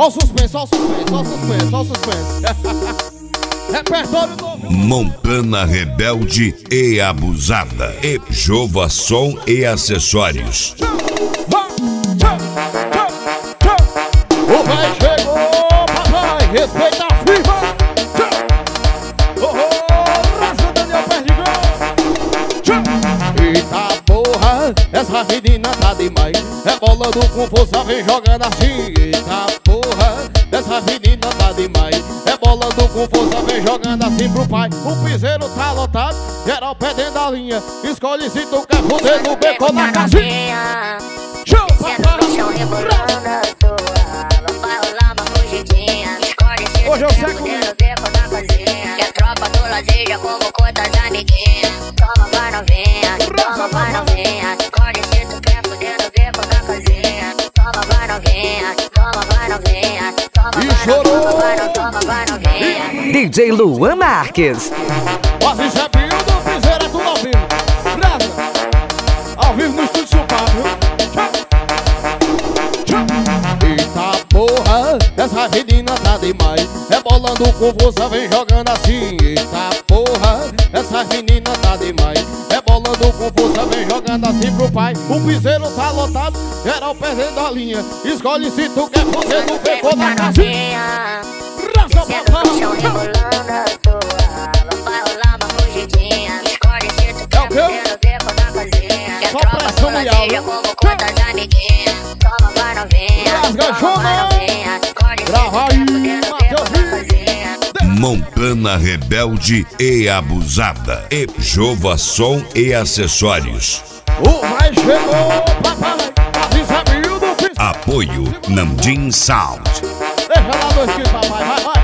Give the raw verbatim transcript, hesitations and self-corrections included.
Ó o suspense, ó o suspense, ó o suspense, ó o suspense. Repertório novo. Montana rebelde e abusada. E Jova Som e Acessórios. O véi chegou, papai, respeita a firma. Oh, oh, raça Daniel Perdigão. Eita porra, essa menina tá demais. Rebolando com força, vem jogando assim. Eita porra, essa menina tá demais. Rebolando com força, vem jogando assim pro pai. O piseiro tá lotado, geral pé dentro da linha. Escolhe se tu quer fuder no beco ou na casinha. Show, papai. Hoje eu sei como que a tropa do Lazeja convocou das amiguinhas. Toma, vai novinha, toma, vai novinha. Escolhe se tu quer fuder no beco da casinha. Toma, vai novinha, toma, vai novinha. Toma, vai novinha, toma, vai novinha. D J Luan Marques. Quase já viu do piseiro, é tudo ao vivo. Brasa, ao vivo no estúdio Supar, viu? Eita porra, essa menina tá demais. Rebolando com força, vem jogando assim. Eita porra, essa menina tá demais. Rebolando com força, vem jogando assim pro pai. O piseiro tá lotado, geral perdendo a linha. Escolhe se tu quer fazer no beco da casinha. Rasga papai. Vai rolar uma fugidinha. Escolhe se tu quer fuder no beco da casinha. Que a tropa do Lazeja convocou das amiguinhas. Toma, vai novinha, toma, vai novinha. Grava aí, Matheus. Montana rebelde e abusada. E Jova Som e Acessórios. O mais chegou, papai. Avisa mil do piseiro. Apoio Namdim Sound. Deixa lá dois quilos, papai, vai, vai.